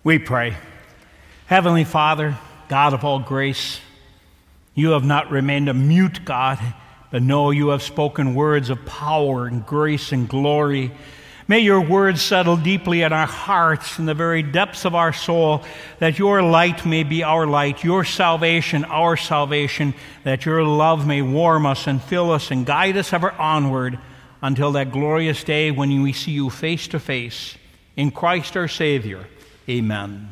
We pray. Heavenly Father, God of all grace, you have not remained a mute God, but no, you have spoken words of power and grace and glory. May your words settle deeply in our hearts, in the very depths of our soul, that your light may be our light, your salvation our salvation, that your love may warm us and fill us and guide us ever onward until that glorious day when we see you face to face. In Christ our Savior, amen.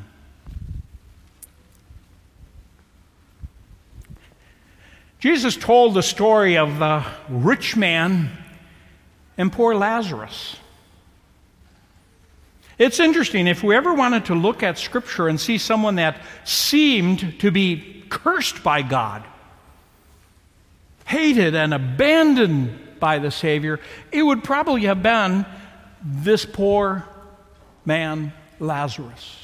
Jesus told the story of the rich man and poor Lazarus. It's interesting, if we ever wanted to look at Scripture and see someone that seemed to be cursed by God, hated and abandoned by the Savior, it would probably have been this poor man, Lazarus.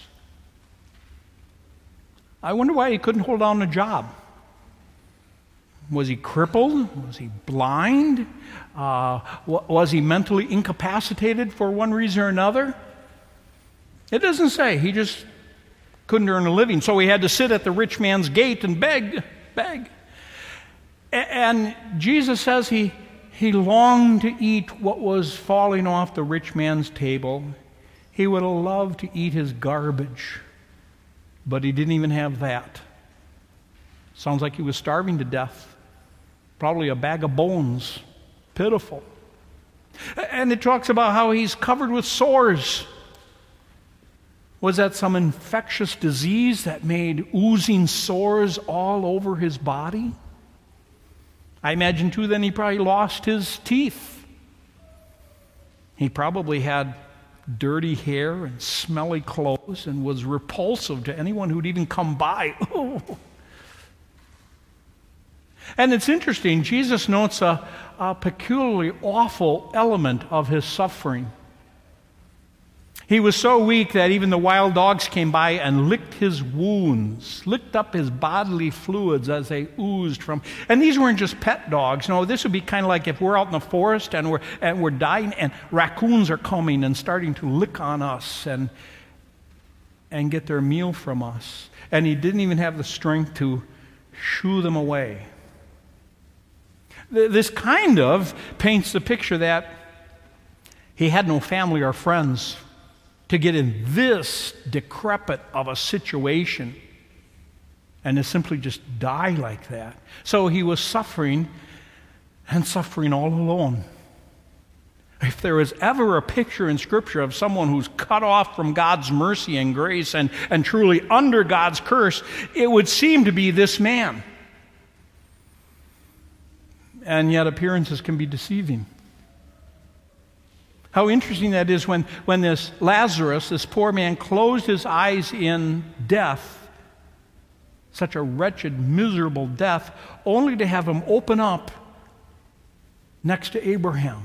I wonder why he couldn't hold down a job. Was he crippled? Was he blind? Was he mentally incapacitated for one reason or another? It doesn't say. He just couldn't earn a living. So he had to sit at the rich man's gate and beg. And Jesus says he longed to eat what was falling off the rich man's table. He would have loved to eat his garbage, but he didn't even have that. Sounds like he was starving to death. Probably a bag of bones. Pitiful. And it talks about how he's covered with sores. Was that some infectious disease that made oozing sores all over his body? I imagine, too, then he probably lost his teeth. He probably had dirty hair and smelly clothes and was repulsive to anyone who'd even come by. And it's interesting, Jesus notes a peculiarly awful element of his suffering. He was so weak that even the wild dogs came by and licked his wounds, licked up his bodily fluids as they oozed from. And these weren't just pet dogs. No, this would be kind of like if we're out in the forest and we're dying, and raccoons are coming and starting to lick on us and get their meal from us. And he didn't even have the strength to shoo them away. This kind of paints the picture that he had no family or friends to get in this decrepit of a situation and to simply just die like that. So he was suffering, and suffering all alone. If there is ever a picture in Scripture of someone who's cut off from God's mercy and grace and truly under God's curse, it would seem to be this man. And yet appearances can be deceiving. How interesting that is when this Lazarus, this poor man, closed his eyes in death, such a wretched, miserable death, only to have him open up next to Abraham,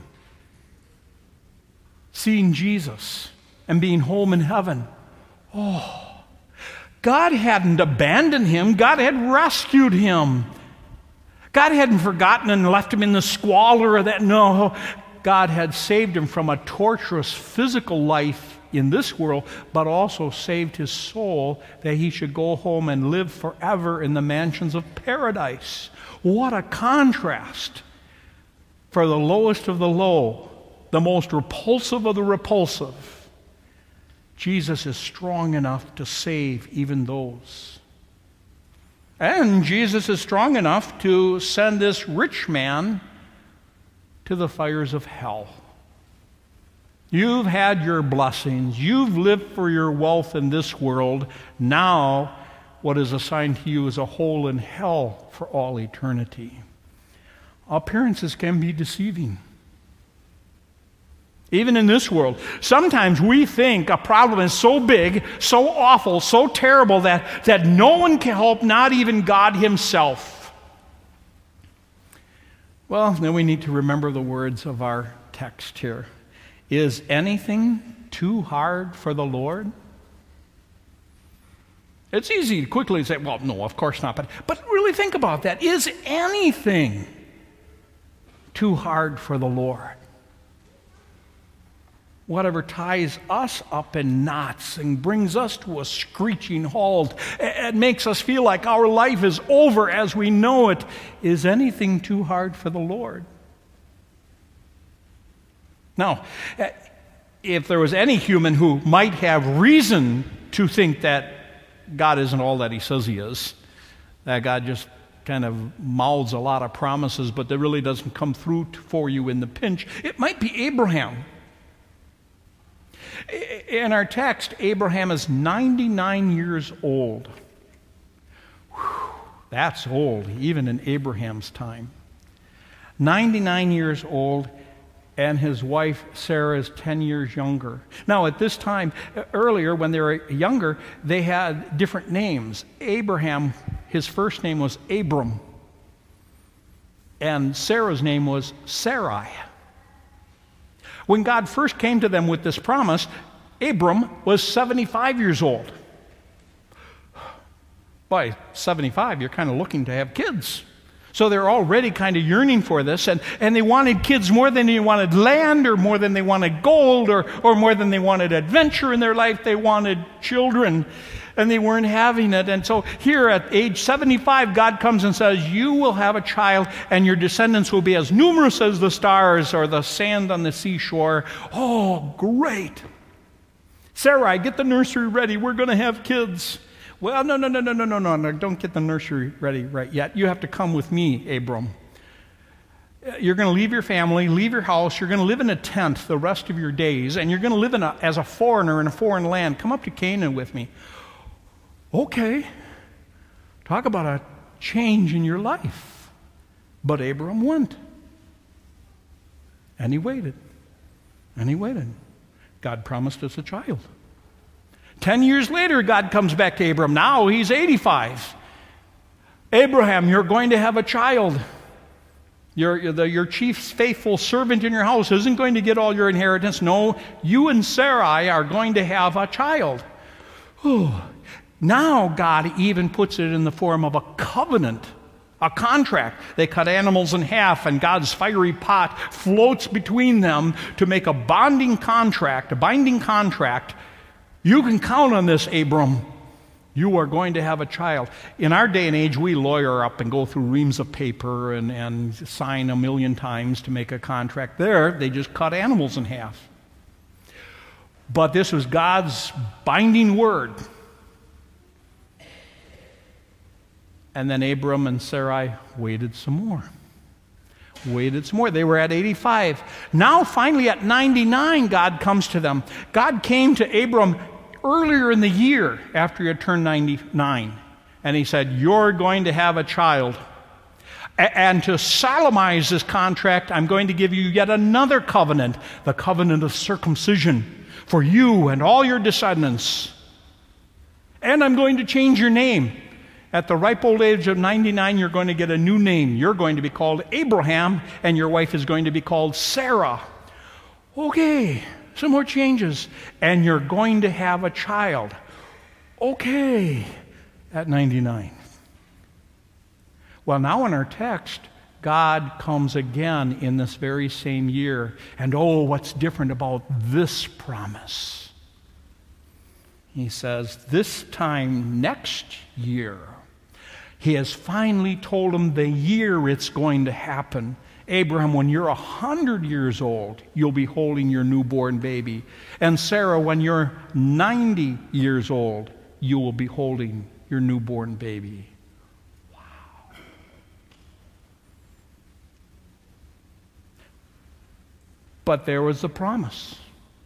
seeing Jesus and being home in heaven. Oh, God hadn't abandoned him. God had rescued him. God hadn't forgotten and left him in the squalor of that. No, God had saved him from a torturous physical life in this world, but also saved his soul that he should go home and live forever in the mansions of paradise. What a contrast for the lowest of the low, the most repulsive of the repulsive. Jesus is strong enough to save even those. And Jesus is strong enough to send this rich man to the fires of hell. You've had your blessings. You've lived for your wealth in this world. Now, what is assigned to you is a hole in hell for all eternity. Appearances can be deceiving. Even in this world, sometimes we think a problem is so big, so awful, so terrible that no one can help, not even God himself. Well, then we need to remember the words of our text here. Is anything too hard for the Lord? It's easy to quickly say, well, no, of course not. But really think about that. Is anything too hard for the Lord? whatever ties us up in knots and brings us to a screeching halt and makes us feel like our life is over as we know it, is anything too hard for the Lord? Now, if there was any human who might have reason to think that God isn't all that he says he is, that God just kind of mouths a lot of promises, but that really doesn't come through for you in the pinch, it might be Abraham. In our text, Abraham is 99 years old. Whew, that's old, even in Abraham's time. 99 years old, and his wife Sarah is 10 years younger. Now, at this time, earlier, when they were younger, they had different names. Abraham, his first name was Abram, and Sarah's name was Sarai. When God first came to them with this promise, Abram was 75 years old. By 75, you're kind of looking to have kids. So they're already kind of yearning for this, and they wanted kids more than they wanted land, or more than they wanted gold, or more than they wanted adventure in their life. They wanted children, and they weren't having it. And so here at age 75, God comes and says, you will have a child, and your descendants will be as numerous as the stars or the sand on the seashore. Oh, great. Sarai, get the nursery ready. We're going to have kids. Well, no, don't get the nursery ready right yet. You have to come with me, Abram. You're going to leave your family, leave your house. You're going to live in a tent the rest of your days, and you're going to live as a foreigner in a foreign land. Come up to Canaan with me. Okay. Talk about a change in your life. But Abram went. And he waited. And he waited. God promised us a child. 10 years later, God comes back to Abram. Now he's 85. Abraham, you're going to have a child. Your chief faithful servant in your house isn't going to get all your inheritance. No, you and Sarai are going to have a child. Ooh. Now God even puts it in the form of a covenant, a contract. They cut animals in half, and God's fiery pot floats between them to make a binding contract. You can count on this, Abram. You are going to have a child. In our day and age, we lawyer up and go through reams of paper and sign a million times to make a contract. There, they just cut animals in half. But this was God's binding word. And then Abram and Sarai waited some more. They were at 85. Now, finally, at 99, God comes to them. God came to Abram earlier in the year after he had turned 99. And he said, you're going to have a child. And to solemnize this contract, I'm going to give you yet another covenant, the covenant of circumcision for you and all your descendants. And I'm going to change your name. At the ripe old age of 99, you're going to get a new name. You're going to be called Abraham, and your wife is going to be called Sarah. Okay, some more changes. And you're going to have a child. Okay, at 99. Well, now in our text, God comes again in this very same year. And oh, what's different about this promise? He says, this time next year, he has finally told him the year it's going to happen. Abraham, when you're 100 years old, you'll be holding your newborn baby. And Sarah, when you're 90 years old, you will be holding your newborn baby. Wow. But there was the promise.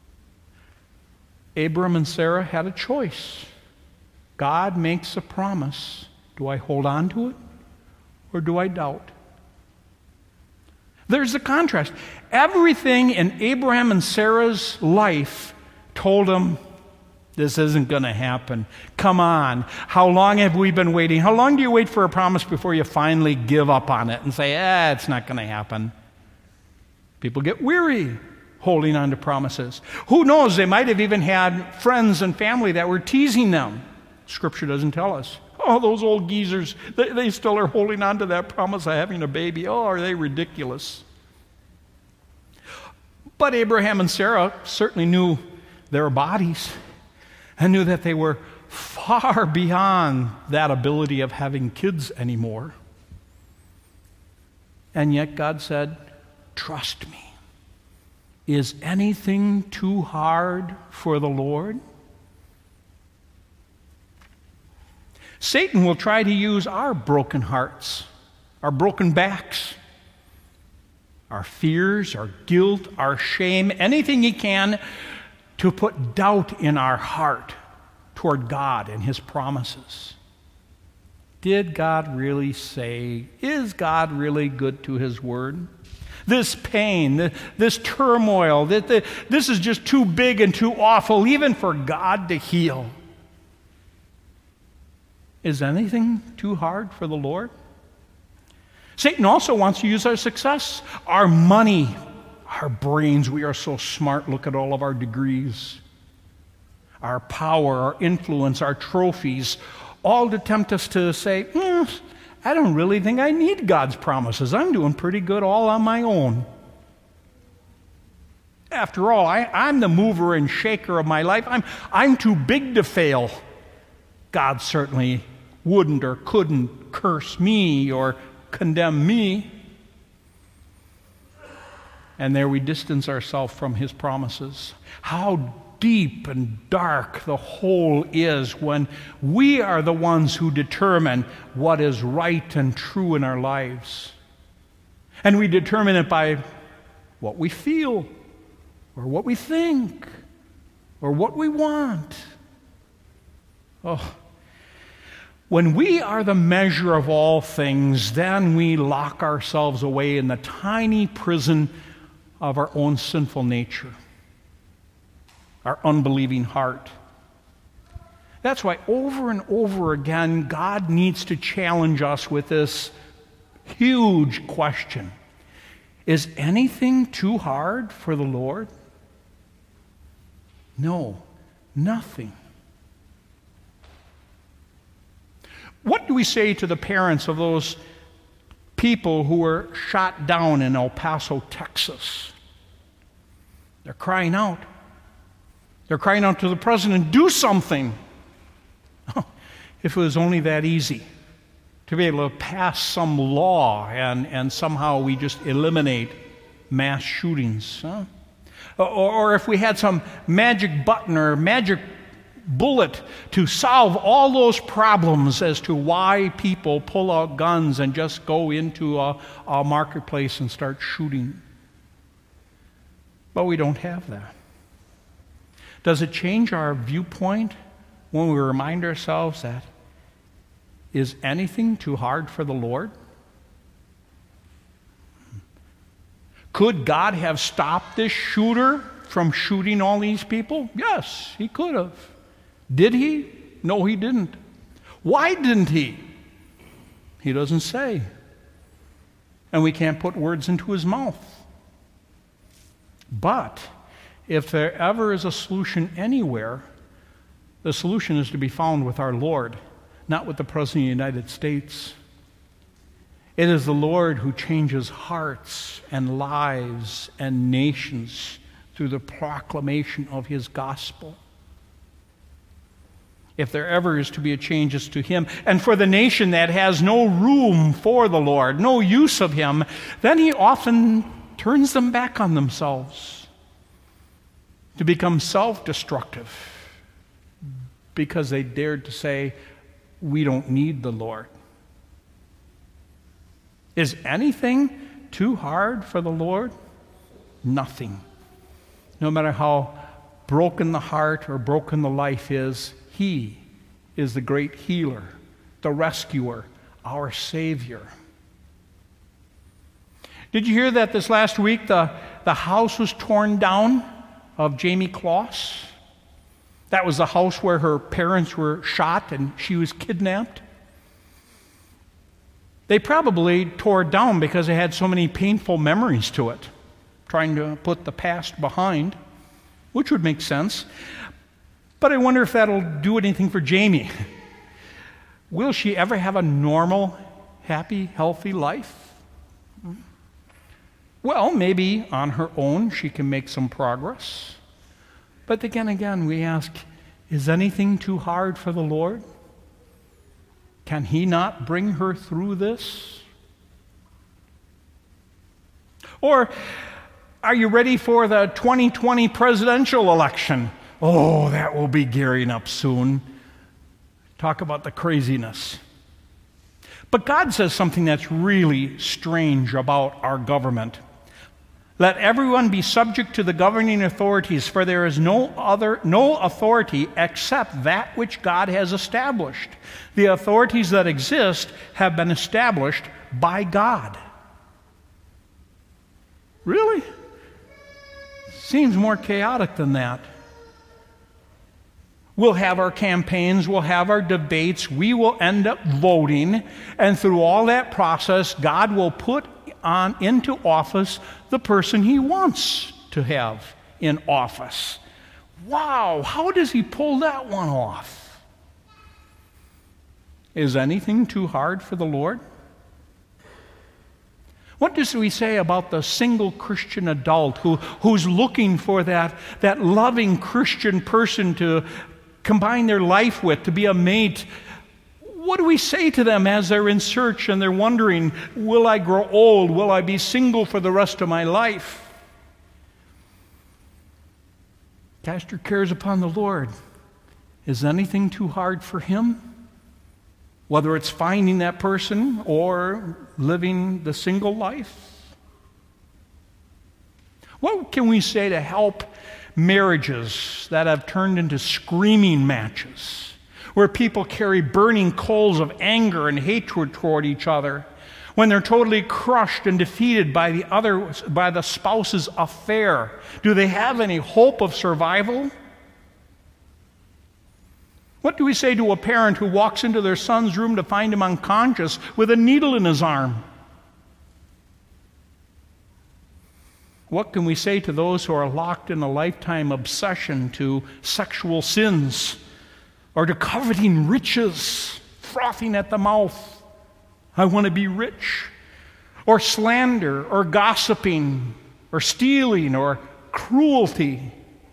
Abram and Sarah had a choice. God makes a promise. Do I hold on to it, or do I doubt? There's the contrast. Everything in Abraham and Sarah's life told them, this isn't going to happen. Come on. How long have we been waiting? How long do you wait for a promise before you finally give up on it and say, it's not going to happen? People get weary holding on to promises. Who knows? They might have even had friends and family that were teasing them. Scripture doesn't tell us. Oh, those old geezers, they still are holding on to that promise of having a baby. Oh, are they ridiculous? But Abraham and Sarah certainly knew their bodies and knew that they were far beyond that ability of having kids anymore. And yet God said, trust me. Is anything too hard for the Lord? Satan will try to use our broken hearts, our broken backs, our fears, our guilt, our shame, anything he can to put doubt in our heart toward God and his promises. Did God really say? Is God really good to his word? This pain, this turmoil, this is just too big and too awful even for God to heal. Is anything too hard for the Lord? Satan also wants to use our success, our money, our brains. We are so smart. Look at all of our degrees. Our power, our influence, our trophies, all to tempt us to say, I don't really think I need God's promises. I'm doing pretty good all on my own. After all, I'm the mover and shaker of my life. I'm too big to fail. God certainly wouldn't or couldn't curse me or condemn me. And there we distance ourselves from his promises. How deep and dark the hole is when we are the ones who determine what is right and true in our lives. And we determine it by what we feel, or what we think, or what we want. When we are the measure of all things, then we lock ourselves away in the tiny prison of our own sinful nature, our unbelieving heart. That's why over and over again, God needs to challenge us with this huge question. Is anything too hard for the Lord? No, nothing. What do we say to the parents of those people who were shot down in El Paso, Texas? They're crying out. They're crying out to the president, do something. Oh, if it was only that easy to be able to pass some law and somehow we just eliminate mass shootings. Huh? Or if we had some magic button or magic bullet to solve all those problems as to why people pull out guns and just go into a marketplace and start shooting. But we don't have that. Does it change our viewpoint when we remind ourselves that is anything too hard for the Lord? Could God have stopped this shooter from shooting all these people? Yes, he could have. Did he? No, he didn't. Why didn't he? He doesn't say. And we can't put words into his mouth. But if there ever is a solution anywhere, the solution is to be found with our Lord, not with the President of the United States. It is the Lord who changes hearts and lives and nations through the proclamation of his gospel. If there ever is to be a change, it's to him. And for the nation that has no room for the Lord, no use of him, then he often turns them back on themselves to become self-destructive because they dared to say, we don't need the Lord. Is anything too hard for the Lord? Nothing. No matter how broken the heart or broken the life is, he is the great healer, the rescuer, our Savior. Did you hear that this last week the house was torn down of Jamie Kloss? That was the house where her parents were shot and she was kidnapped. They probably tore it down because they had so many painful memories to it, trying to put the past behind, which would make sense. But I wonder if that'll do anything for Jamie. Will she ever have a normal, happy, healthy life? Well, maybe on her own she can make some progress. But again, we ask, is anything too hard for the Lord? Can He not bring her through this? Or are you ready for the 2020 presidential election? Oh, that will be gearing up soon. Talk about the craziness. But God says something that's really strange about our government. Let everyone be subject to the governing authorities, for there is no authority except that which God has established. The authorities that exist have been established by God. Really? Seems more chaotic than that. We'll have our campaigns, we'll have our debates, we will end up voting, and through all that process, God will put into office the person He wants to have in office. Wow, how does He pull that one off? Is anything too hard for the Lord? What does we say about the single Christian adult who's looking for that loving Christian person to combine their life with, to be a mate? What do we say to them as they're in search and they're wondering, will I grow old? Will I be single for the rest of my life? Cast your cares upon the Lord. Is anything too hard for Him? Whether it's finding that person or living the single life. What can we say to help marriages that have turned into screaming matches, where people carry burning coals of anger and hatred toward each other, when they're totally crushed and defeated by the spouse's affair? Do they have any hope of survival? What do we say to a parent who walks into their son's room to find him unconscious with a needle in his arm? What can we say to those who are locked in a lifetime obsession to sexual sins or to coveting riches, frothing at the mouth? I want to be rich. Or slander, or gossiping, or stealing, or cruelty.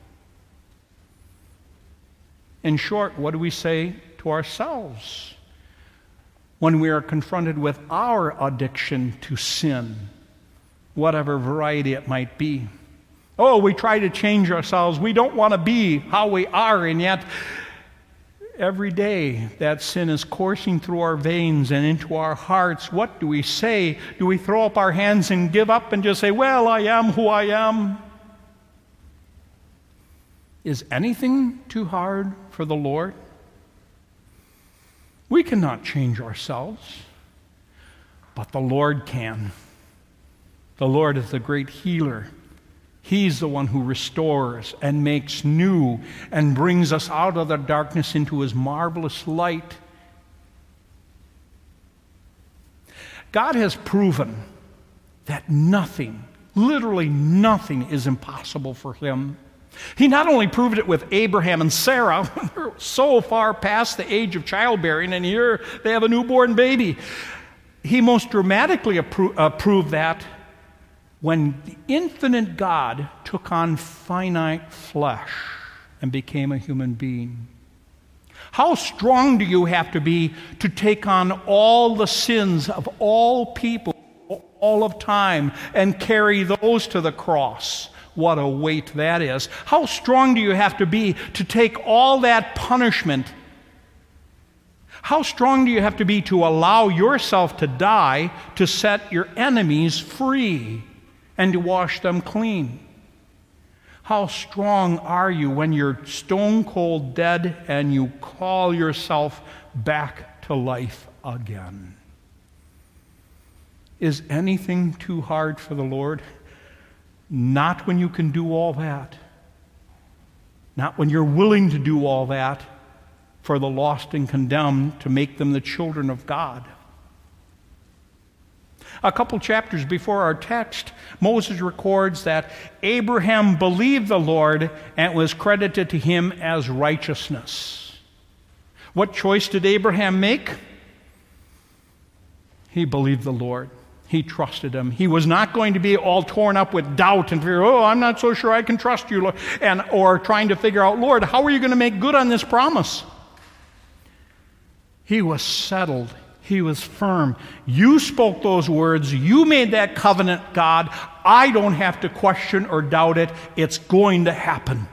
In short, what do we say to ourselves when we are confronted with our addiction to sin, whatever variety it might be? Oh, we try to change ourselves. We don't want to be how we are, and yet every day that sin is coursing through our veins and into our hearts. What do we say? Do we throw up our hands and give up and just say, well, I am who I am? Is anything too hard for the Lord? We cannot change ourselves, but the Lord can. The Lord is the great healer. He's the one who restores and makes new and brings us out of the darkness into His marvelous light. God has proven that nothing, literally nothing, is impossible for Him. He not only proved it with Abraham and Sarah, when they're so far past the age of childbearing, and here they have a newborn baby. He most dramatically proved that when the infinite God took on finite flesh and became a human being. How strong do you have to be to take on all the sins of all people, all of time, and carry those to the cross? What a weight that is. How strong do you have to be to take all that punishment? How strong do you have to be to allow yourself to die to set your enemies free and to wash them clean? How strong are you when you're stone cold dead and you call yourself back to life again? Is anything too hard for the Lord? Not when you can do all that. Not when you're willing to do all that for the lost and condemned to make them the children of God. A couple chapters before our text, Moses records that Abraham believed the Lord and it was credited to him as righteousness. What choice did Abraham make? He believed the Lord. He trusted him. He was not going to be all torn up with doubt and fear. Oh, I'm not so sure I can trust you, Lord. Or trying to figure out, Lord, how are you going to make good on this promise? He was settled. He was firm. You spoke those words. You made that covenant, God. I don't have to question or doubt it. It's going to happen.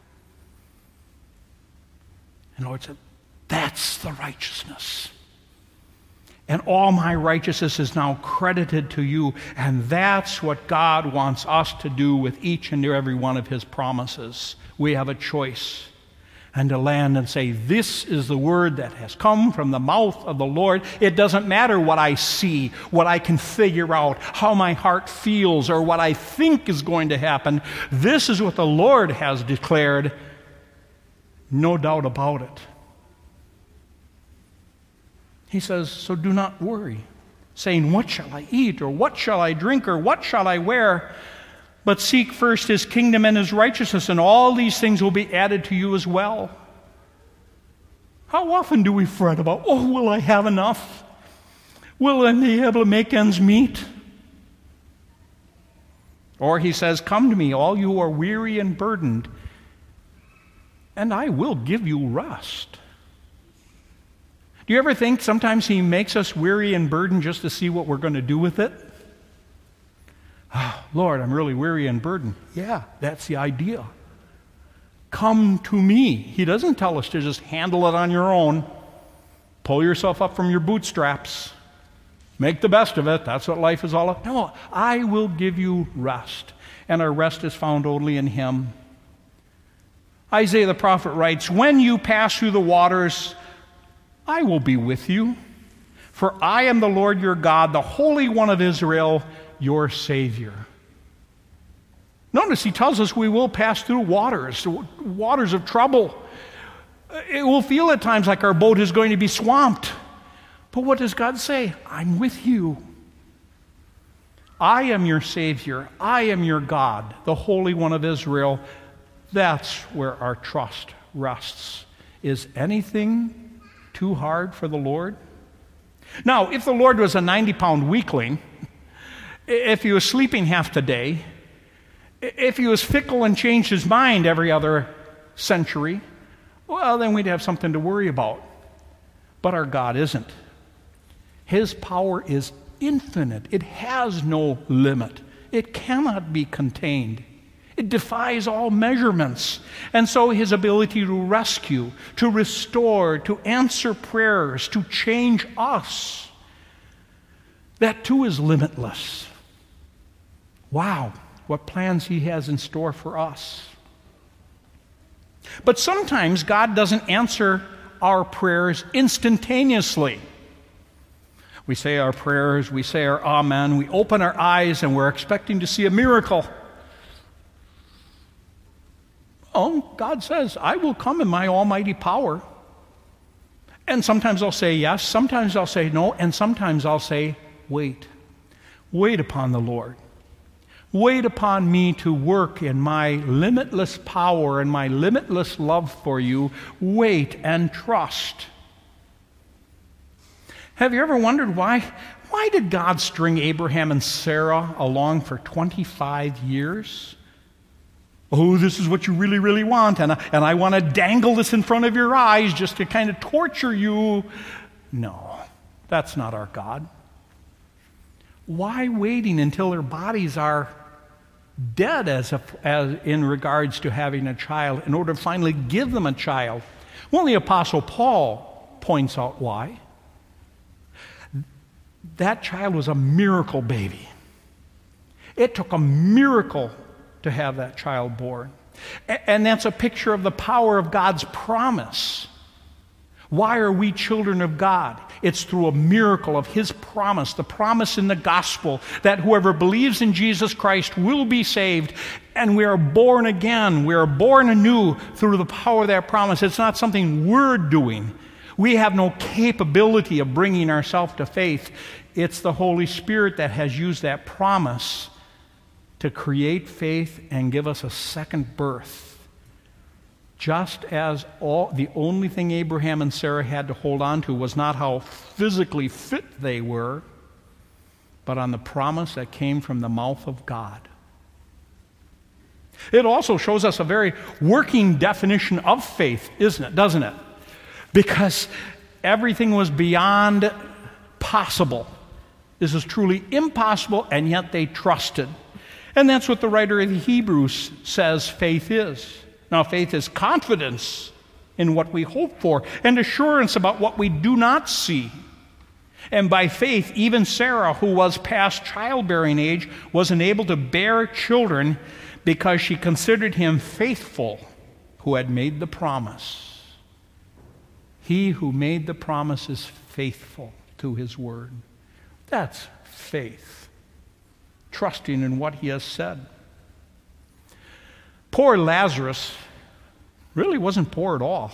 And the Lord said, that's the righteousness. And all my righteousness is now credited to you. And that's what God wants us to do with each and every one of his promises. We have a choice. And to land and say, this is the word that has come from the mouth of the Lord. It doesn't matter what I see, what I can figure out, how my heart feels, or what I think is going to happen. This is what the Lord has declared. No doubt about it. He says, so do not worry, saying, what shall I eat, or what shall I drink, or what shall I wear? But seek first his kingdom and his righteousness, and all these things will be added to you as well. How often do we fret about, oh, will I have enough? Will I be able to make ends meet? Or he says, come to me, all you who are weary and burdened, and I will give you rest. Do you ever think sometimes he makes us weary and burdened just to see what we're going to do with it? Oh, Lord, I'm really weary and burdened. Yeah, that's the idea. Come to me. He doesn't tell us to just handle it on your own. Pull yourself up from your bootstraps. Make the best of it. That's what life is all about. No, I will give you rest. And our rest is found only in him. Isaiah the prophet writes, when you pass through the waters, I will be with you, for I am the Lord your God, the Holy One of Israel, your Savior. Notice he tells us we will pass through waters of trouble. It will feel at times like our boat is going to be swamped. But what does God say? I'm with you. I am your Savior. I am your God, the Holy One of Israel. That's where our trust rests. Is anything too hard for the Lord? Now, if the Lord was a 90-pound weakling, if he was sleeping half the day, if he was fickle and changed his mind every other century, well, then we'd have something to worry about. But our God isn't. His power is infinite. It has no limit. It cannot be contained. It defies all measurements. And so his ability to rescue, to restore, to answer prayers, to change us, that too is limitless. Wow, what plans he has in store for us. But sometimes God doesn't answer our prayers instantaneously. We say our prayers, we say our amen, we open our eyes and we're expecting to see a miracle. Oh, God says, I will come in my almighty power. And sometimes I'll say yes, sometimes I'll say no, and sometimes I'll say, wait. Wait upon the Lord. Wait upon me to work in my limitless power and my limitless love for you. Wait and trust. Have you ever wondered why did God string Abraham and Sarah along for 25 years? Oh, this is what you really, really want, and I want to dangle this in front of your eyes just to kind of torture you. No, that's not our God. Why waiting until their bodies are dead as in regards to having a child in order to finally give them a child? Well, the Apostle Paul points out why. That child was a miracle baby. It took a miracle to have that child born. And that's a picture of the power of God's promise. Why are we children of God? It's through a miracle of his promise, the promise in the gospel that whoever believes in Jesus Christ will be saved, and we are born again. We are born anew through the power of that promise. It's not something we're doing. We have no capability of bringing ourselves to faith. It's the Holy Spirit that has used that promise to create faith and give us a second birth. Just as the only thing Abraham and Sarah had to hold on to was not how physically fit they were, but on the promise that came from the mouth of God. It also shows us a very working definition of faith, doesn't it? Because everything was beyond possible. This is truly impossible, and yet they trusted. And that's what the writer of the Hebrews says faith is. Now, faith is confidence in what we hope for and assurance about what we do not see. And by faith, even Sarah, who was past childbearing age, was enabled to bear children because she considered him faithful who had made the promise. He who made the promise is faithful to his word. That's faith, trusting in what he has said. Poor Lazarus really wasn't poor at all.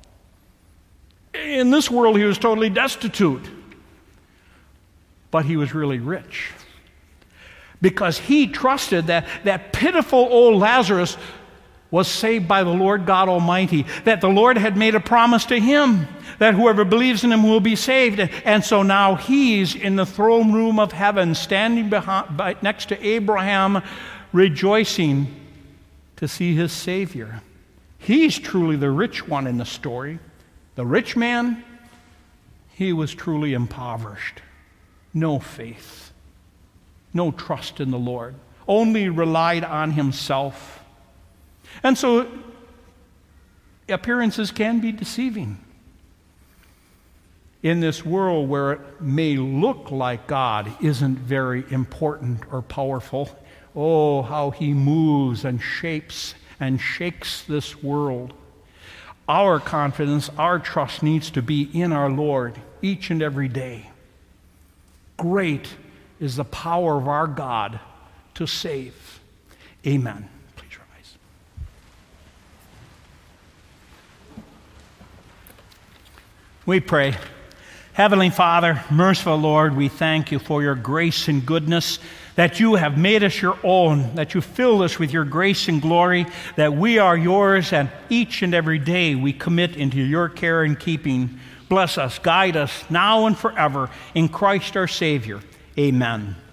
In this world, he was totally destitute. But he was really rich. Because he trusted that pitiful old Lazarus was saved by the Lord God Almighty, that the Lord had made a promise to him, that whoever believes in him will be saved. And so now he's in the throne room of heaven, standing next to Abraham, rejoicing to see his Savior. He's truly the rich one in the story. The rich man, he was truly impoverished. No faith, no trust in the Lord, only relied on himself. And so appearances can be deceiving. In this world where it may look like God isn't very important or powerful, oh, how he moves and shapes and shakes this world. Our confidence, our trust needs to be in our Lord each and every day. Great is the power of our God to save. Amen. Please rise. We pray. Heavenly Father, merciful Lord, we thank you for your grace and goodness, that you have made us your own, that you filled us with your grace and glory, that we are yours, and each and every day we commit into your care and keeping. Bless us, guide us now and forever, in Christ our Savior. Amen.